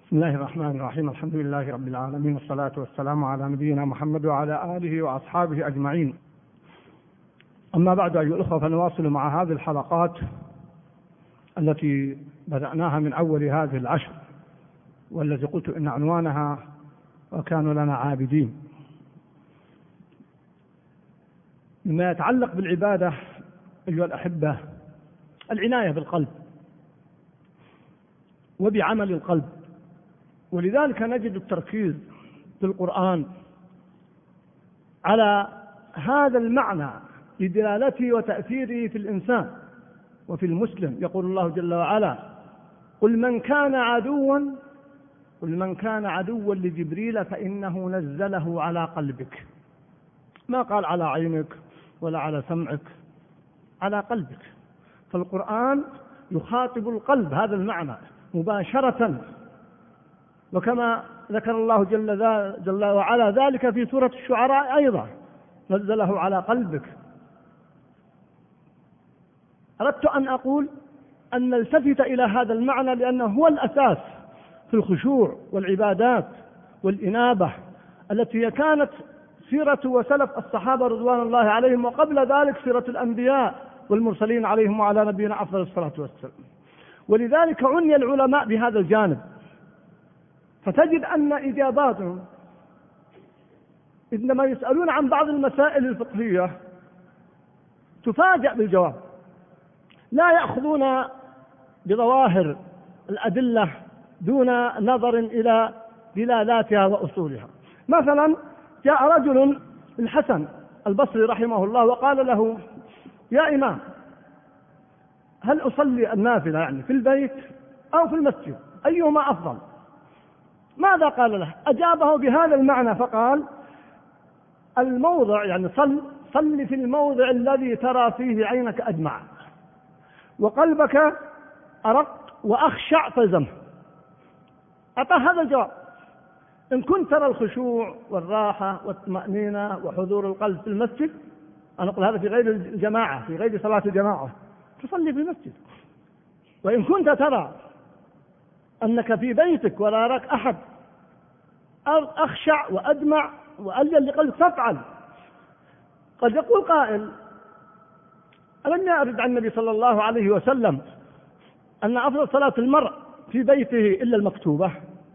بسم الله الرحمن الرحيم. الحمد لله رب العالمين، والصلاة والسلام على نبينا محمد وعلى آله وأصحابه أجمعين. أما بعد أيها الأخوة، فنواصل مع هذه الحلقات التي بدأناها من أول هذه العشر، والتي قلت إن عنوانها وكانوا لنا عابدين. مما يتعلق بالعبادة أيها الأحبة، العناية بالقلب وبعمل القلب، ولذلك نجد التركيز في القرآن على هذا المعنى بدلالته وتأثيره في الإنسان وفي المسلم. يقول الله جل وعلا: قل من كان عدوا لجبريل فإنه نزله على قلبك. ما قال على عينك ولا على سمعك، على قلبك. فالقرآن يخاطب القلب، هذا المعنى مباشرة، وكما ذكر الله جل وعلا ذلك في سورة الشعراء أيضا: نزله على قلبك. أردت أن أقول أن نلتفت إلى هذا المعنى، لأنه هو الأساس في الخشوع والعبادات والإنابة التي كانت سيرة وسلف الصحابة رضوان الله عليهم، وقبل ذلك سيرة الأنبياء والمرسلين عليهم وعلى نبينا أفضل الصلاة والسلام. ولذلك عني العلماء بهذا الجانب، فتجد أن إجاباتهم عندما يسألون عن بعض المسائل الفقهية تفاجأ بالجواب، لا يأخذون بظواهر الأدلة دون نظر إلى دلالاتها وأصولها. مثلا جاء رجل الحسن البصري رحمه الله وقال له: يا إمام، هل أصلي النافلة يعني في البيت أو في المسجد، أيهما أفضل؟ ماذا قال له؟ أجابه بهذا المعنى فقال: الموضع يعني صل في الموضع الذي ترى فيه عينك أدمع وقلبك أرق وأخشع فالزمه. أعطاه هذا الجواب. إن كنت ترى الخشوع والراحة والطمأنينة وحضور القلب في المسجد، أنا أقول هذا في غير الجماعة، في غير صلاة الجماعة، تصلي في المسجد. وإن كنت ترى أنك في بيتك ولا يراك أحد، أخشع وأدمع وألين لقلبك، فافعل. قد يقول قائل: ألم يرد عن النبي صلى الله عليه وسلم أن أفضل صلاة المرء في بيته إلا المكتوبة؟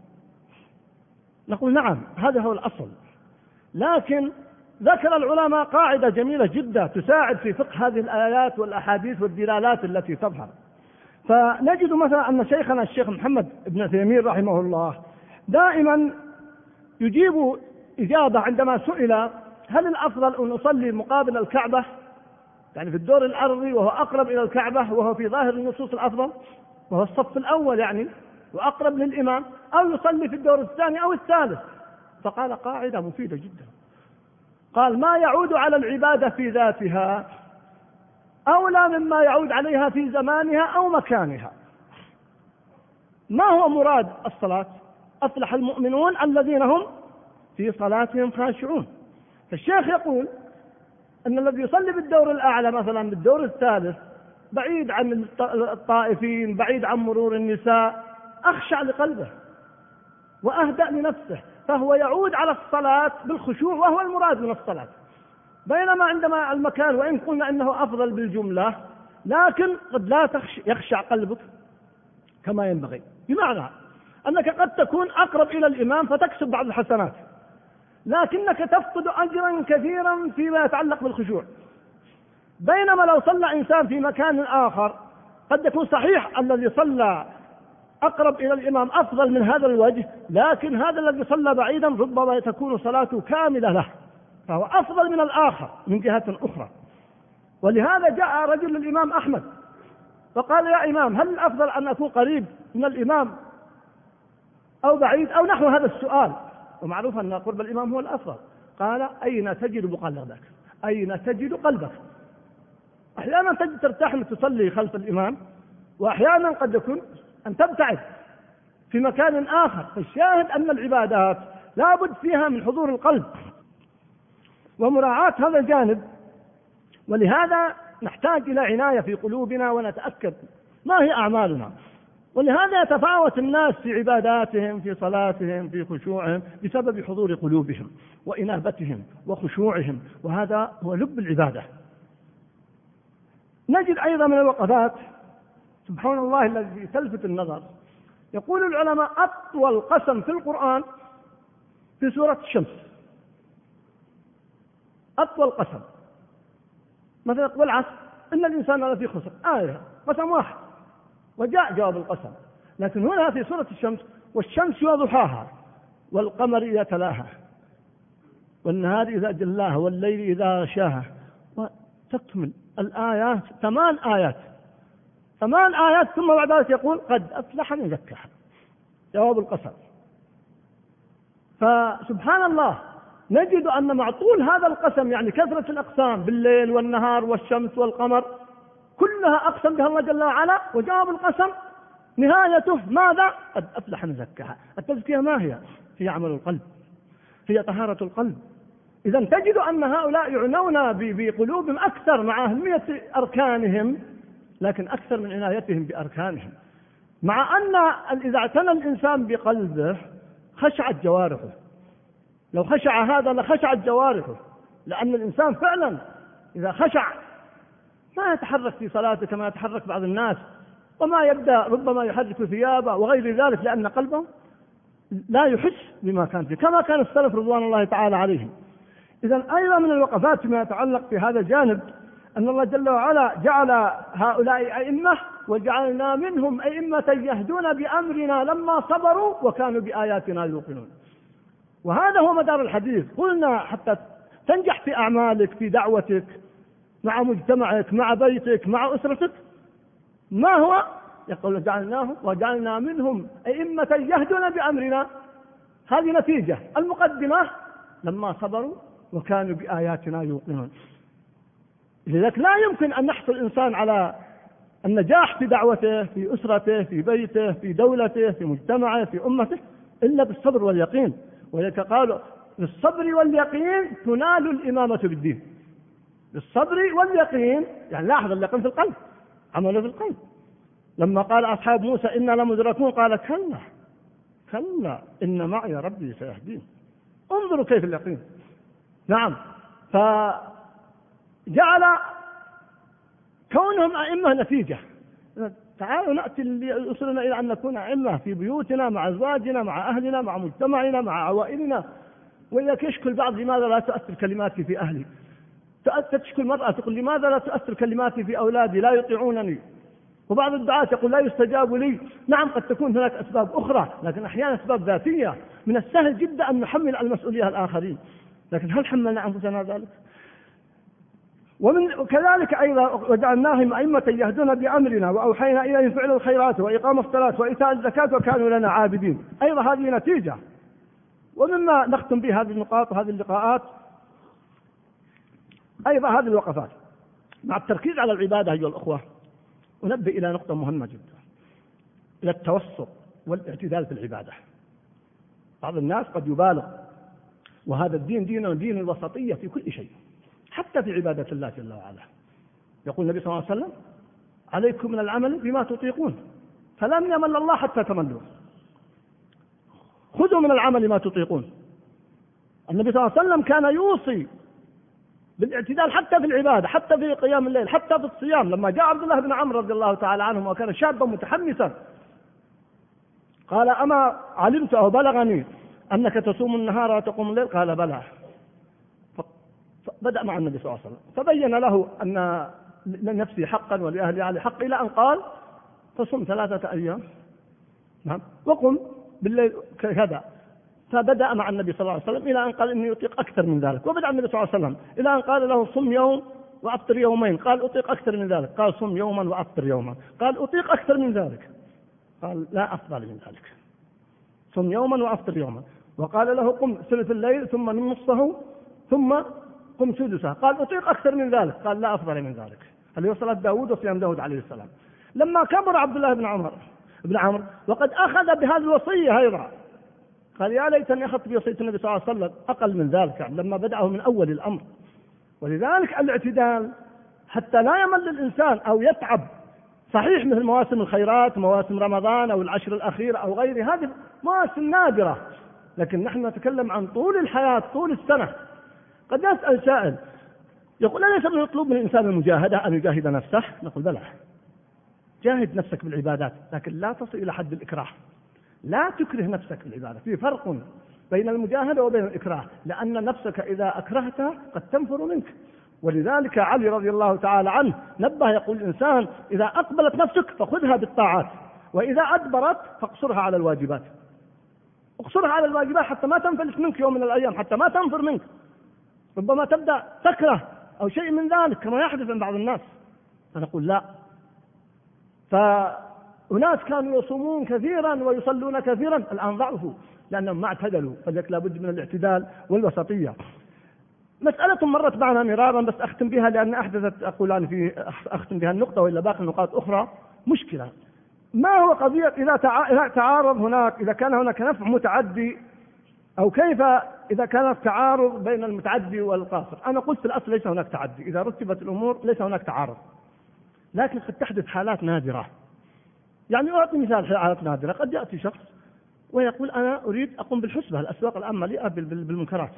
نقول نعم، هذا هو الأصل، لكن ذكر العلماء قاعدة جميلة جدا تساعد في فقه هذه الآيات والأحاديث والدلالات التي تظهر. فنجد مثلا أن شيخنا الشيخ محمد بن عثيمين رحمه الله دائما يجيب إجابة عندما سئل: هل الأفضل أن نصلي مقابل الكعبة، يعني في الدور الأرضي وهو أقرب إلى الكعبة وهو في ظاهر النصوص الأفضل وهو الصف الأول يعني وأقرب للإمام، أو يصلي في الدور الثاني أو الثالث؟ فقال قاعدة مفيدة جدا، قال: ما يعود على العبادة في ذاتها أولى مما يعود عليها في زمانها أو مكانها. ما هو مراد الصلاة؟ أفلح المؤمنون الذين هم في صلاتهم خاشعون. فالشيخ يقول أن الذي يصلي بالدور الأعلى مثلا بالدور الثالث بعيد عن الطائفين، بعيد عن مرور النساء، أخشع لقلبه وأهدأ لنفسه، فهو يعود على الصلاة بالخشوع وهو المراد من الصلاة. بينما عندما المكان، وإن قلنا أنه أفضل بالجملة، لكن قد لا يخشع قلبك كما ينبغي، بمعنى أنك قد تكون أقرب إلى الإمام فتكسب بعض الحسنات، لكنك تفقد أجرا كثيرا فيما يتعلق بالخشوع. بينما لو صلى إنسان في مكان آخر قد يكون صحيح الذي صلى أقرب إلى الإمام أفضل من هذا الوجه، لكن هذا الذي صلى بعيدا ربما تكون صلاته كاملة له، فهو أفضل من الآخر من جهة أخرى. ولهذا جاء رجل للإمام أحمد وقال: يا إمام، هل الأفضل أن أكون قريب من الإمام أو بعيد أو نحو هذا السؤال؟ ومعروف أن قرب الإمام هو الأفضل. قال: أين تجد بقلبك؟ أين تجد قلبك؟ أحيانا تجد ترتاح أن تصلي خلف الإمام، وأحيانا قد يكون أن تبتعد في مكان آخر. فالشاهد أن العبادات لا بد فيها من حضور القلب ومراعاة هذا الجانب، ولهذا نحتاج إلى عناية في قلوبنا ونتأكد ما هي أعمالنا. ولهذا يتفاوت الناس في عباداتهم، في صلاتهم، في خشوعهم، بسبب حضور قلوبهم وإنابتهم وخشوعهم، وهذا هو لب العبادة. نجد أيضا من الوقفات سبحان الله الذي تلفت النظر، يقول العلماء أطول قسم في القرآن في سورة الشمس، أطول قسم، مثلا والعصر إن الإنسان لفي خسر، آية قسم واحد وجاء جواب القسم. لكن هنا في سورة الشمس والشمس وضحاها والقمر إذا تلاها والنهار إذا جلاها والليل إذا غشاها، وتكمل الآيات 8 آيات ثم بعد ذلك يقول قد أفلح من زكاها، جواب القسم. فسبحان الله نجد أن مع طول هذا القسم، يعني كثرة الأقسام بالليل والنهار والشمس والقمر كلها أقسم بها الله جل وعلا، وجواب القسم نهايته ماذا؟ قد أفلح من زكاها. التزكية ما هي عمل القلب، هي طهارة القلب. إذا تجد أن هؤلاء يعنون بقلوبهم أكثر مع أهمية أركانهم، لكن أكثر من عنايتهم بأركانهم، مع أن إذا اعتنى الإنسان بقلبه خشعت جوارحه. لو خشع هذا لخشعت جوارحه، لأن الإنسان فعلا إذا خشع ما يتحرك في صلاته كما يتحرك بعض الناس، وما يبدأ ربما يحرك ثيابه وغير ذلك، لأن قلبه لا يحس بما كان فيه، كما كان السلف رضوان الله تعالى عليهم. إذن أيضا من الوقفات فيما يتعلق في هذا الجانب أن الله جل وعلا جعل هؤلاء أئمة، وجعلنا منهم أئمة يهدون بأمرنا لما صبروا وكانوا بآياتنا يوقنون. وهذا هو مدار الحديث. قلنا حتى تنجح في أعمالك، في دعوتك، مع مجتمعك، مع بيتك، مع أسرتك، ما هو؟ يقول وجعلنا منهم أئمة يهدون بأمرنا. هذه نتيجة. المقدمة لما صبروا وكانوا بآياتنا يوقنون. لذلك لا يمكن أن يحصل الإنسان على النجاح في دعوته، في أسرته، في بيته، في دولته، في مجتمعه، في أمته، إلا بالصبر واليقين. ولذلك قالوا بالصبر واليقين تنال الإمامة بالدين. بالصبر واليقين، يعني لاحظ اليقين في القلب، عمله في القلب. لما قال أصحاب موسى إنا لمدركون قال كلا إن معي ربي سيهدين. انظروا كيف اليقين. نعم. فجعل كونهم أئمة نتيجة. تعالوا نأتي لأصلنا إلى أن نكون أئمة في بيوتنا، مع أزواجنا، مع أهلنا، مع مجتمعنا، مع عوائلنا. وإذا يشكل بعض لماذا لا تؤثر كلماتي في أهلي، تشكل مرأة تقول لماذا لا تؤثر كلماتي في أولادي لا يطيعونني، وبعض الدعاة يقول لا يستجاب لي. نعم قد تكون هناك أسباب أخرى، لكن أحيانا أسباب ذاتية. من السهل جدا أن نحمل المسؤولية الآخرين، لكن هل حملنا أنفسنا ذلك؟ وكذلك أيضا وجعلناهم أئمة يهدون بأمرنا وأوحينا إليهم فعل الخيرات وإقام الصلاة وإيتاء الزكاة وكانوا لنا عابدين. أيضا هذه نتيجة. ومما نختم به هذه النقاط وهذه اللقاءات أيضا هذه الوقفات مع التركيز على العبادة أيها الأخوة، ونبه إلى نقطة مهمة جدا، إلى التوسط والاعتدال في العبادة. بعض الناس قد يبالغ، وهذا الدين دين الوسطية في كل شيء، حتى في عبادة الله جل وعلا. يقول النبي صلى الله عليه وسلم عليكم من العمل بما تطيقون فلم يمل الله حتى تملوا. خذوا من العمل ما تطيقون. النبي صلى الله عليه وسلم كان يوصي بالاعتدال حتى في العبادة، حتى في قيام الليل، حتى في الصيام. لما جاء عبد الله بن عمرو رضي الله تعالى عنه وكان شابا متحمسا قال أما علمت أو بلغني أنك تصوم النهار وتقوم الليل؟ قال بلى. فبدأ مع النبي صلى الله عليه وسلم فبين له أن لنفسي حقا ولأهل علي حق، إلى أن قال فصم 3 أيام وقم بالليل كذا. فبدأ مع النبي صلى الله عليه وسلم إلى أن قال إني أطيق أكثر من ذلك. وبدأ النبي صلى الله عليه وسلم إلى أن قال له صم يوم وأفطر يومين. قال أطيق أكثر من ذلك. قال صم يوما وأفطر يوما. قال أطيق أكثر من ذلك. قال لا أفضل من ذلك، صم يوما وأفطر يوما. وقال له قم ثلث الليل ثم نصفه ثم قم سدسه. قال أطيق أكثر من ذلك. قال لا أفضل من ذلك. هل هو صلاة داود وصيام داود عليه السلام. لما كبر عبد الله بن عمرو وقد أخذ بهذه الوصية أيضا قال يا ليتني أخذت بوصية النبي صلى الله عليه وسلم أقل من ذلك، يعني لما بدأه من أول الأمر. ولذلك الاعتدال حتى لا يمل الإنسان أو يتعب صحيح مثل مواسم الخيرات، مواسم رمضان أو العشر الأخيرة أو غيرها، هذه مواسم نادرة، لكن نحن نتكلم عن طول الحياة، طول السنة. قد يسأل سائل يقول: أليس من المطلوب من الإنسان المجاهدة أن يجاهد نفسه؟ نقول: بلى، جاهد نفسك بالعبادات، لكن لا تصل إلى حد الإكراه، لا تكره نفسك بالعبادة. في فرق بين المجاهدة وبين الإكراه، لأن نفسك إذا أكرهتها قد تنفر منك. ولذلك علي رضي الله تعالى عنه نبه يقول: الإنسان إذا أقبلت نفسك فخذها بالطاعات، وإذا أدبرت فاقصرها على الواجبات. اقصرها على الواجبات حتى ما تنفلت منك يوم من الأيام، حتى ما تنفر منك. ربما تبدأ تكره أو شيء من ذلك كما يحدث عند بعض الناس. فنقول: لا. فأناس كانوا يصومون كثيرا ويصلون كثيرا الآن ضعفوا لأنهم ما اعتدلوا، فلذلك لابد من الاعتدال والوسطية. مسألة مرت معنا مرارا بس أختم بها لأن أحدثت أقولان في أختم بها النقطة، وإلا باقي نقاط أخرى مشكلة. ما هو قضية إذا تعارض هناك، إذا كان هناك نفع متعدي، أو كيف إذا كان تعارض بين المتعدي والقاصر؟ أنا قلت في الأصل ليس هناك تعدي، إذا رتبت الأمور ليس هناك تعارض، لكن قد تحدث حالات نادرة. يعني أعطي مثال حالات نادرة. قد يأتي شخص ويقول: أنا أريد أقوم بالحسبة، الأسواق الآن مليئة بالمنكرات،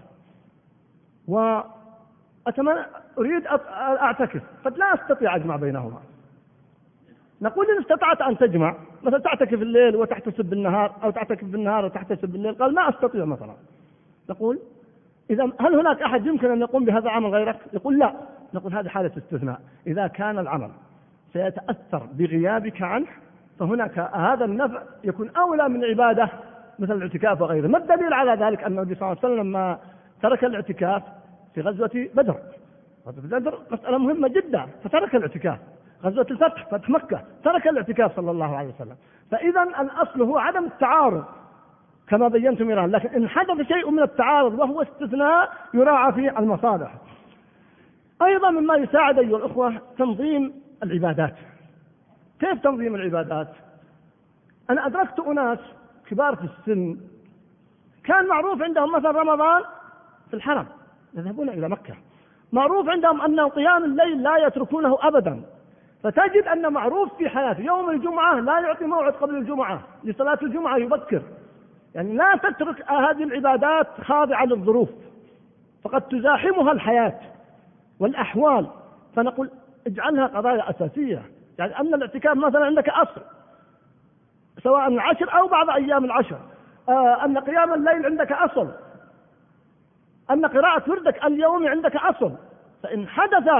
وأتمنى أريد أعتكف، قد لا أستطيع أجمع بينهما. نقول: إن استطعت أن تجمع، مثلا تعتكف الليل وتحتسب بالنهار، أو تعتكف بالنهار وتحتسب بالليل، قال: ما أستطيع مثلا. نقول: إذا هل هناك أحد يمكن أن يقوم بهذا العمل غيرك؟ يقول: لا. نقول: هذه حالة استثناء. إذا كان العمل سيتأثر بغيابك عنه فهناك هذا النفع يكون أولى من عبادة مثل الاعتكاف وغيره. ما الدليل على ذلك؟ أن النبي صلى الله عليه وسلم لما ترك الاعتكاف في غزوة بدر، غزوة بدر مسألة مهمة جدا، فترك الاعتكاف. غزوة الفتح، فتح مكة، ترك الاعتكاف صلى الله عليه وسلم. فإذا الأصل هو عدم التعارض كما بينت مرارا، لكن إن حدث شيء من التعارض وهو استثناء يراعى فيه المصالح. أيضا مما يساعد أيها الأخوة تنظيم العبادات. كيف تنظيم العبادات؟ أنا أدركت أناس كبار في السن كان معروف عندهم مثلا رمضان في الحرم يذهبون إلى مكة، معروف عندهم أن قيام الليل لا يتركونه أبدا، فتجد أن معروف في حياته يوم الجمعة لا يعطي موعد قبل الجمعة لصلاة الجمعة يبكر. يعني لا تترك هذه العبادات خاضعة للظروف، فقد تزاحمها الحياة والأحوال. فنقول: اجعلها قضايا أساسية. يعني أن الاعتكاف مثلا عندك أصل سواء العشر أو بعض أيام العشر، أن قيام الليل عندك أصل، أن قراءة وردك اليومي عندك أصل. فإن حدث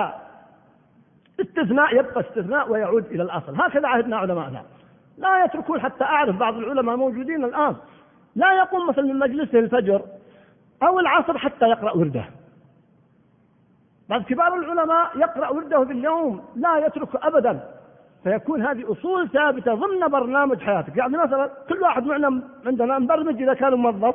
استثناء يبقى استثناء ويعود إلى الأصل. هكذا عهدنا علماءنا، لا يتركون. حتى أعرف بعض العلماء موجودين الآن لا يقوم مثلا من مجلسه الفجر أو العصر حتى يقرأ ورده. بعض كبار العلماء يقرأ ورده في اليوم لا يترك أبدا، فيكون هذه أصول ثابتة ضمن برنامج حياتك. يعني مثلا كل واحد عندنا مبرمج إذا كان موظف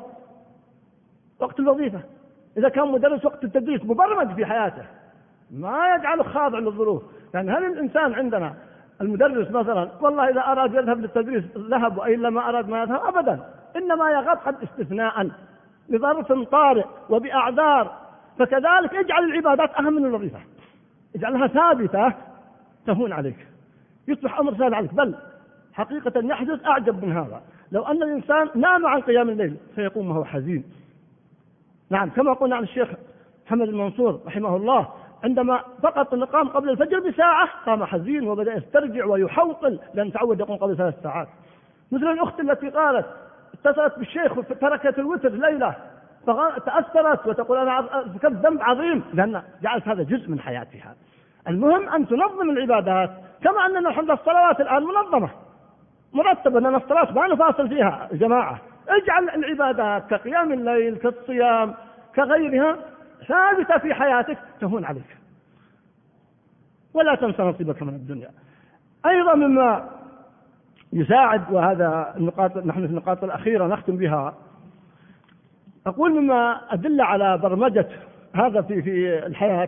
وقت الوظيفة، إذا كان مدرس وقت التدريس، مبرمج في حياته ما يجعله خاضع للظروف. يعني هل الإنسان عندنا المدرس مثلا والله إذا أراد يذهب للتدريس ذهب، وإلا ما أراد ما يذهب أبدا، إنما يغاب قد استثناء لظرف طارئ وبأعذار. فكذلك اجعل العبادات أهم من الوظيفة، اجعلها ثابتة تهون عليك، يصبح أمر سهل عليك. بل حقيقة يحدث أعجب من هذا، لو أن الإنسان نام عن قيام الليل سيقوم وهو حزين. نعم، كما قلنا عن الشيخ محمد المنصور رحمه الله، عندما فقط قام قبل الفجر بساعة قام حزين وبدأ يسترجع ويحوقل لأن تعود يقوم قبل 3 ساعات. مثل الأخت التي قالت اتصلت بالشيخ وتركت الوتر ليلة فتأثرت وتقول: أنا ارتكبت ذنب عظيم، لأن جعلت هذا جزء من حياتها. المهم أن تنظم العبادات، كما أننا الحمد لله الصلوات الآن منظمة مرتبة، أن الصلاة ما نفاصل فيها جماعة. اجعل العبادات كقيام الليل كالصيام كغيرها ثابتة في حياتك تهون عليك، ولا تنسى نصيبك من الدنيا. أيضا مما يساعد، وهذا النقاط نحن في النقاط الأخيرة نختم بها، أقول مما أدل على برمجة هذا في الحياة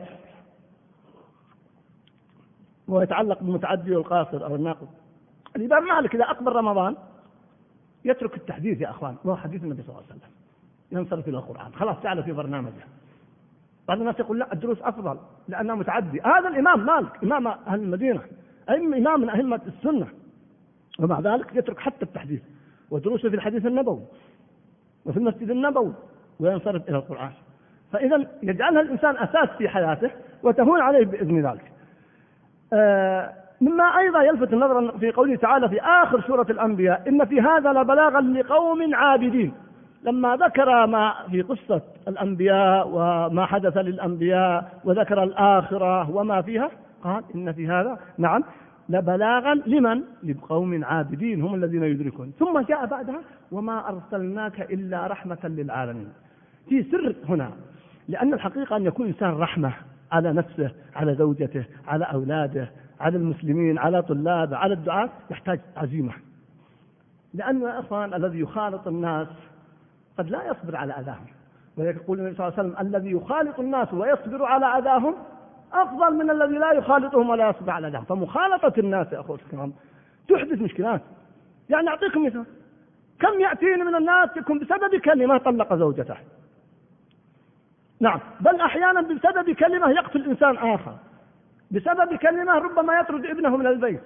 ويتعلق بالمتعدي والقاصر أو الناقض. الإمام مالك إذا أقبل رمضان يترك التحديث يا أخوان، وهو حديث النبي صلى الله عليه وسلم، ينصرف إلى القرآن، خلاص جعله في برنامجه. بعض الناس يقول: لا الدروس أفضل لأنه متعدي. هذا الإمام مالك إمام أهل المدينة إمام من أئمة السنة، ومع ذلك يترك حتى التحديث ودروسه في الحديث النبوي وفي المسجد النبوي وينصرف إلى القرآن. فإذا يجعلها الإنسان أساس في حياته وتهون عليه بإذن ذلك. مما أيضا يلفت النظر في قوله تعالى في آخر سورة الأنبياء: إن في هذا لبلاغا لقوم عابدين. لما ذكر ما في قصة الأنبياء وما حدث للأنبياء وذكر الآخرة وما فيها، قال إن في هذا نعم لبلاغا لمن؟ لقوم عابدين هم الذين يدركون. ثم جاء بعدها: وما أرسلناك إلا رحمة للعالمين. في سر هنا، لأن الحقيقة أن يكون إنسان رحمة على نفسه، على زوجته، على أولاده، على المسلمين، على طلابه، على الدعاة، يحتاج عزيمة. لأن يا أخوان الذي يخالط الناس قد لا يصبر على أذاهم، ويقول النبي صلى الله عليه وسلم: الذي يخالط الناس ويصبر على أذاهم أفضل من الذي لا يخالطهم ولا يصبر على أذاهم. فمخالطة الناس يا أخوة الكرام تحدث مشكلات. يعني أعطيكم مثال: كم يأتيني من الناس يكون بسبب كلمة طلق زوجته، نعم، بل أحيانا بسبب كلمة يقتل إنسان آخر، بسبب كلمة ربما يطرد ابنه من البيت،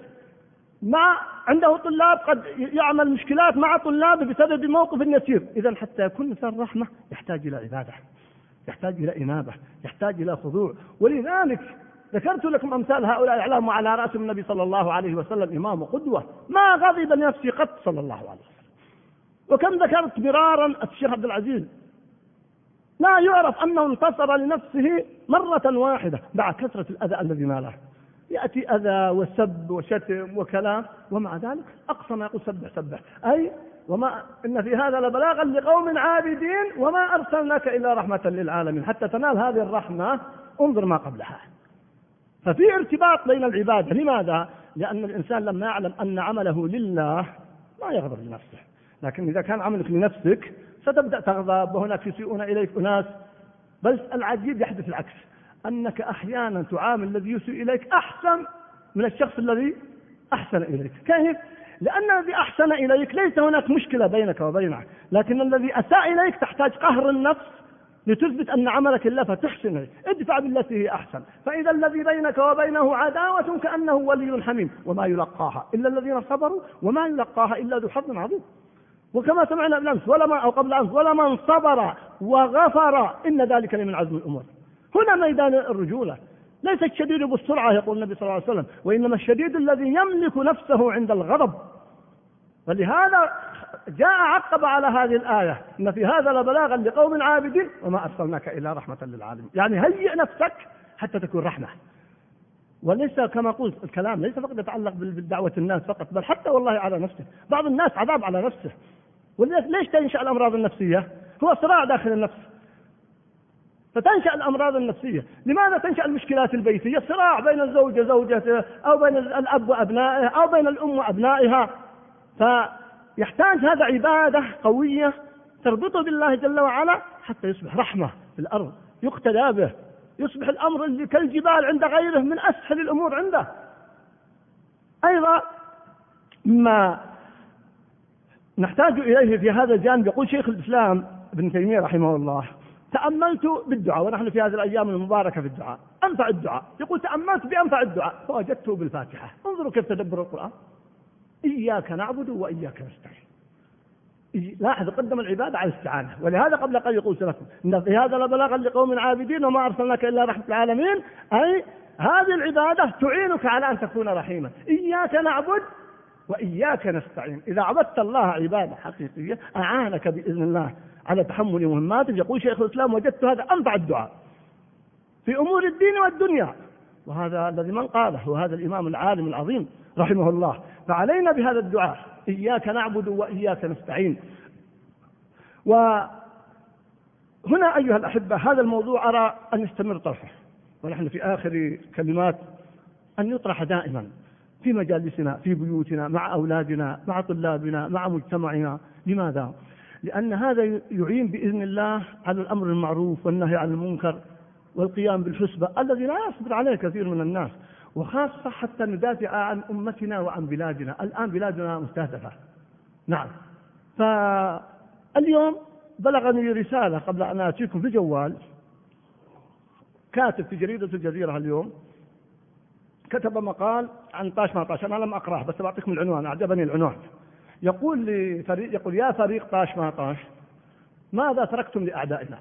عنده طلاب قد يعمل مشكلات مع طلابه بسبب موقف يسير. إذن حتى يكون إنسان رحمة يحتاج إلى عبادة، يحتاج إلى إنابة، يحتاج إلى خضوع. ولذلك ذكرت لكم أمثال هؤلاء الأعلام، على رأسهم النبي صلى الله عليه وسلم إمام وقدوة، ما غضب لنفسه قط صلى الله عليه وسلم. وكم ذكرت مرارا الشيخ عبد العزيز لا يعرف أنه انتصر لنفسه مرة واحدة مع كثرة الأذى الذي ناله. يأتي أذى وسب وشتم وكلام، ومع ذلك أقصى ما يقول: سبح سبح، أي وما إن في هذا لبلاغا لقوم عابدين وما أرسلناك إلا رحمة للعالمين. حتى تنال هذه الرحمة انظر ما قبلها. ففي ارتباط بين العبادة. لماذا؟ لأن الإنسان لما يعلم أن عمله لله ما يغضب لنفسه، لكن إذا كان عملك لنفسك ستبدأ تغضب، وهناك يسيئون إليك أناس. بل العجيب يحدث العكس، أنك أحيانا تعامل الذي يسيء إليك أحسن من الشخص الذي أحسن إليك. كيف؟ لأن الذي أحسن إليك ليس هناك مشكلة بينك وبينه، لكن الذي أساء إليك تحتاج قهر النفس لتثبت أن عملك لله فتحسن إليك. ادفع بالتي هي أحسن، فإذا الذي بينك وبينه عداوة كأنه ولي حميم، وما يلقاها إلا الذين صبروا وما يلقاها إلا ذو حظ عظيم. وكما سمعنا بالأمس أو قبل أمس: ولمن صبر وغفر إن ذلك لمن عزم الأمور. هنا ميدان الرجولة. ليس الشديد بالسرعة يقول النبي صلى الله عليه وسلم، وإنما الشديد الذي يملك نفسه عند الغضب. ولهذا جاء عقب على هذه الآية: إن في هذا لبلاغا لقوم عابدين وما أرسلناك إلا رحمة للعالمين. يعني هيئ نفسك حتى تكون رحمة. وليس كما قلت الكلام ليس فقط يتعلق بالدعوة الناس فقط، بل حتى والله على نفسه. بعض الناس عذاب على نفسه. وليش تنشأ الأمراض النفسية؟ هو صراع داخل النفس، فتنشأ الأمراض النفسية. لماذا تنشأ المشكلات البيتية؟ صراع بين الزوجة زوجته، أو بين الأب وأبنائه، أو بين الأم وأبنائها. فيحتاج هذا عبادة قوية تربطه بالله جل وعلا حتى يصبح رحمة في الأرض يقتدى به، يصبح الأمر اللي كالجبال عند غيره من أسهل الأمور عنده. أيضا ما نحتاج إليه في هذا الجانب، يقول شيخ الإسلام ابن تيمية رحمه الله: تأملت بالدعاء، ونحن في هذه الأيام المباركة في الدعاء، أنفع الدعاء. يقول: تأملت بأنفع الدعاء فوجدته بالفاتحة. انظروا كيف تدبر القرآن: إياك نعبد وإياك نستعين. لاحظ قدم العبادة على الاستعانة. ولهذا قبل قليل يقول سلفنا: إن في هذا لبلاغا لقوم عابدين وما أرسلناك إلا رحمة العالمين. أي هذه العبادة تعينك على أن تكون رحيما. إياك نعبد وإياك نستعين. إذا عبدت الله عبادة حقيقية أعانك بإذن الله على تحمل مهماته. يقول شيخ الإسلام: وجدت هذا أنفع الدعاء في أمور الدين والدنيا. وهذا الذي من قاله وهذا الإمام العالم العظيم رحمه الله. فعلينا بهذا الدعاء: إياك نعبد وإياك نستعين. وهنا أيها الأحبة هذا الموضوع أرى أن يستمر طرحه، ونحن في آخر كلمات أن يطرح دائما في مجالسنا، في بيوتنا، مع أولادنا، مع طلابنا، مع مجتمعنا. لماذا؟ لأن هذا يعين بإذن الله على الأمر المعروف والنهي عن المنكر والقيام بالحسبة الذي لا يصبر عليه كثير من الناس، وخاصة حتى ندافع عن أمتنا وعن بلادنا. الآن بلادنا مستهدفة. نعم. فاليوم بلغني رسالة قبل أن أتيكم في جوال، كاتب في جريدة الجزيرة اليوم كتب مقال عن طاش ما طاش، أنا لم أقرأه بس بعطيكم العنوان، أعجبني العنوان. يقول لفريق، يقول: يا فريق طاش ما طاش، ماذا تركتم لأعدائنا؟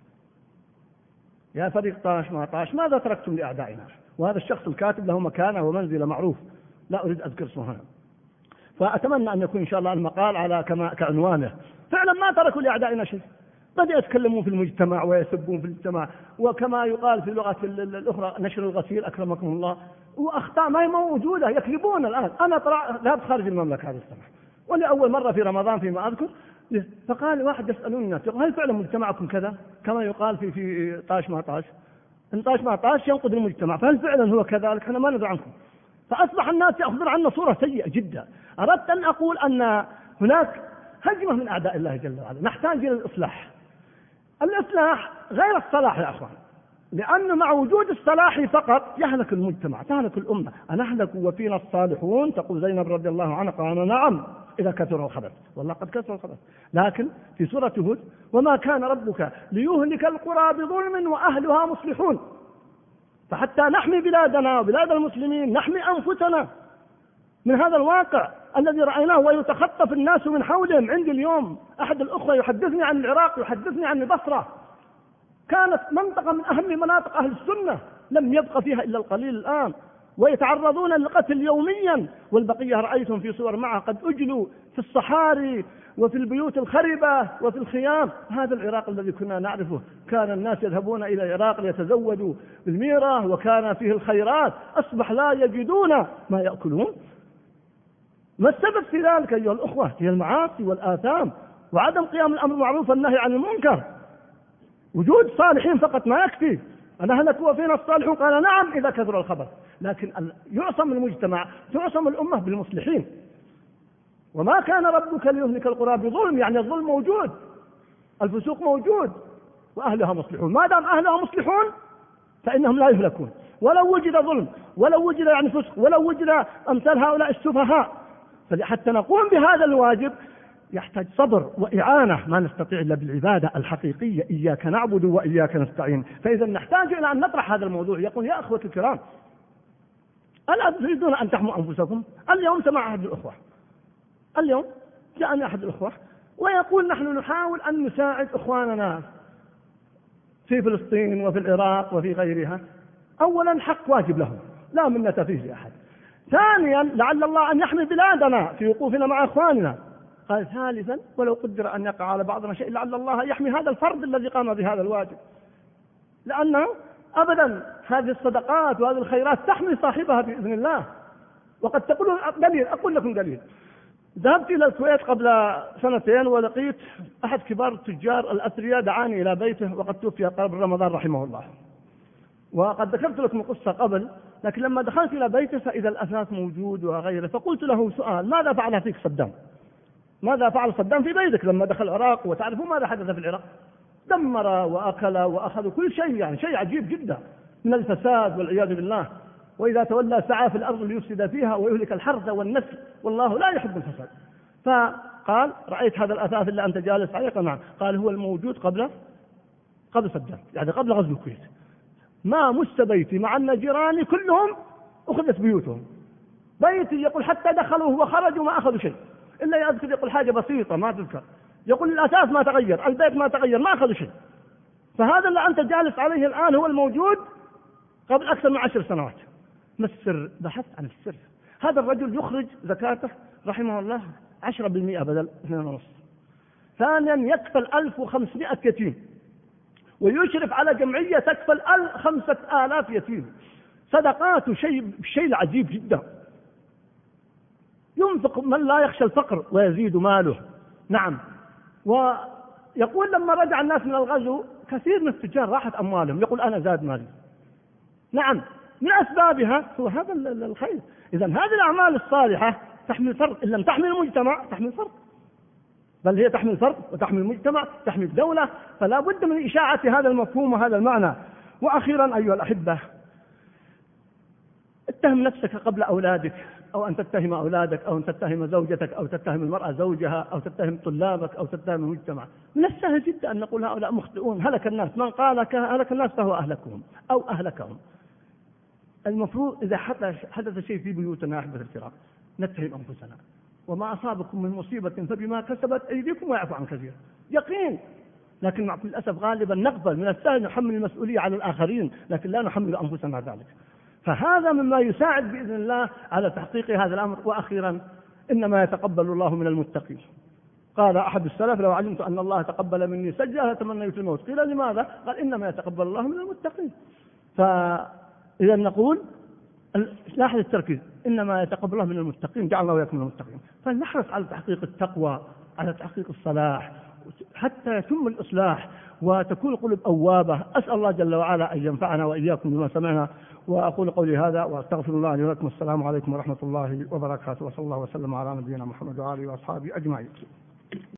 يا فريق طاش ما طاش، ماذا تركتم لأعدائنا؟ وهذا الشخص الكاتب له مكانة ومنزلة معروف، لا أريد أذكر اسمه هنا. فأتمنى أن يكون إن شاء الله المقال على كعنوانه. فعلا ما تركوا لأعدائنا شيء، بدأوا يتكلمون في المجتمع ويسبون في المجتمع، وكما يقال في اللغة الأخرى نشر الغسيل أكرمكم الله، وأخطاء ما هي موجودة، يكذبون الآن. أنا ذهبت خارج المملكة هذا السنة ولأول مرة في رمضان فيما أذكر، فقال واحد يسألون الناس: هل فعلا مجتمعكم كذا كما يقال في طاش ما طاش؟ إن طاش ما طاش ينقذ المجتمع، فهل فعلا هو كذلك؟ احنا ما ندري عنكم. فأصبح الناس يأخذون عنا صورة سيئة جدا. أردت أن أقول أن هناك هجمة من أعداء الله جل وعلا، نحتاج إلى الإصلاح. الإصلاح غير الصلاح يا أخوان، لأن مع وجود الصلاح فقط يهلك المجتمع، تهلك الأمة. أنهلك وفينا الصالحون؟ تقول زينب رضي الله عنها: قال: نعم إذا كثر الخبث. والله قد كثر الخبث. لكن في سورة هود: وما كان ربك ليهلك القرى بظلم وأهلها مصلحون. فحتى نحمي بلادنا وبلاد المسلمين، نحمي أنفسنا من هذا الواقع الذي رأيناه ويتخطف الناس من حولهم. عندي اليوم أحد الأخوة يحدثني عن العراق، يحدثني عن البصرة، كانت منطقة من أهم مناطق أهل السنة، لم يبقى فيها إلا القليل الآن، ويتعرضون للقتل يوميا، والبقية رأيتهم في صور معه قد أجلوا في الصحاري وفي البيوت الخربة وفي الخيام. هذا العراق الذي كنا نعرفه، كان الناس يذهبون إلى العراق ليتزودوا بالميرة وكان فيه الخيرات، أصبح لا يجدون ما يأكلون. ما السبب في ذلك أيها الأخوة؟ هي المعاصي والآثام وعدم قيام الأمر بالمعروف والنهي عن المنكر. وجود صالحين فقط ما يكفي. أنهلك وفينا الصالحون؟ قال: نعم إذا كثر الخبث. لكن يعصم المجتمع، تعصم الأمة بالمصلحين. وما كان ربك ليهلك القرى بظلم، يعني الظلم موجود، الفسوق موجود، وأهلها مصلحون. ما دام أهلها مصلحون فإنهم لا يهلكون، ولو وجد ظلم، ولو وجد يعني فسق، ولو وجد أمثال هؤلاء السفهاء. فحتى نقوم بهذا الواجب يحتاج صبر وإعانة، ما نستطيع إلا بالعبادة الحقيقية: إياك نعبد وإياك نستعين. فإذا نحتاج إلى أن نطرح هذا الموضوع. يقول: يا أخوة الكرام، ألا تريدون أن تحموا أنفسكم؟ اليوم سمع أحد الأخوة، اليوم جاءني أحد الأخوة ويقول: نحن نحاول أن نساعد إخواننا في فلسطين وفي العراق وفي غيرها. أولا حق واجب لهم، لا منة فيه لأحد. ثانيا لعل الله أن يحمي بلادنا في وقوفنا مع إخواننا. قال: ثالثا ولو قدر أن يقع على بعضنا شيء لعل الله يحمي هذا الفرد الذي قام بهذا الواجب، لأنه أبدا هذه الصدقات وهذه الخيرات تحمي صاحبها بإذن الله. وقد تقولون دليل، أقول لكم دليل. ذهبت إلى الكويت قبل سنتين ولقيت أحد كبار التجار الأثرياء دعاني إلى بيته، وقد توفي قبل رمضان رحمه الله، وقد ذكرت لكم قصة قبل. لكن لما دخلت إلى بيته فإذا الأثاث موجود وغيره، فقلت له سؤال: ماذا فعل فيك صدام؟ ماذا فعل صدام في بيتك لما دخل العراق؟ وتعرفون ماذا حدث في العراق؟ دمر وأكل وأخذ كل شيء، يعني شيء عجيب جدا من الفساد والعياذ بالله. وإذا تولى سعى في الأرض ليفسد فيها ويهلك الحرث والنسل والله لا يحب الفساد. فقال: رأيت هذا الأثاث اللي أنت جالس عليه؟ قال: نعم. قال: هو الموجود قبل صدام، يعني قبل غزو الكويت. ما مس بيتي مع أن جيراني كلهم أخذت بيوتهم. بيتي يقول حتى دخلوا وخرجوا ما أخذوا شيء، إلا يذكر يقول حاجة بسيطة ما تذكر، يقول الأساس ما تغير، البيت ما تغير، ما أخذوا شيء. فهذا اللي أنت جالس عليه الآن هو الموجود قبل أكثر من 10 سنوات. ما السر؟ بحث عن السر. هذا الرجل يخرج زكاته رحمه الله 10% بدل 2.5. ثانيا يكفل 1500 يتيم، ويشرف على جمعية تكفل 5000 يتيم. صدقاته شيء عجيب جدا. ينفق من لا يخشى الفقر ويزيد ماله. نعم. ويقول لما رجع الناس من الغزو كثير من التجار راحت أموالهم، يقول أنا زاد مالي. نعم، من أسبابها هو هذا الخير. إذن هذه الأعمال الصالحة تحمي الفرد، إن لم تحمي المجتمع تحمي الفرد، بل هي تحمي الفرد وتحمي المجتمع، تحمي الدولة. فلا بد من إشاعة هذا المفهوم وهذا المعنى. وأخيرا أيها الأحبة، اتهم نفسك قبل أولادك، أو أن تتهم أولادك، أو أن تتهم زوجتك، أو تتهم المرأة زوجها، أو تتهم طلابك، أو تتهم المجتمع. من السهل جدا أن نقول هؤلاء مخطئون، هلك الناس، من قال هلك الناس فهو أهلكهم أو أهلكهم. المفروض إذا حدث شيء في بيوتنا أحبة الكرام نتهم أنفسنا، وما أصابكم من مصيبة فبما كسبت أيديكم ويعفو عن كثير، يقين. لكن مع الأسف غالبا نقبل، من السهل نحمل المسؤولية على الآخرين لكن لا نحمل أنفسنا ذلك. فهذا مما يساعد بإذن الله على تحقيق هذا الأمر. وأخيرا إنما يتقبل الله من المتقين. قال أحد السلف لو علمت أن الله تقبل مني سجدة لتمنيت الموت. قيل لماذا؟ قال إنما يتقبل الله من المتقين. فإذا نقول لاحظ التركيز، إنما يتقبل الله من المتقين، جعل الله وإياكم من المتقين. فنحرص على تحقيق التقوى، على تحقيق الصلاح، حتى يتم الإصلاح وتكون القلوب أوابة. أسأل الله جل وعلا أن ينفعنا وإياكم بما سمعنا، وأقول قولي هذا وأستغفر الله لي ولكم. السلام عليكم ورحمة الله وبركاته، وصلى الله وسلم على نبينا محمد وآله وأصحابه أجمعين.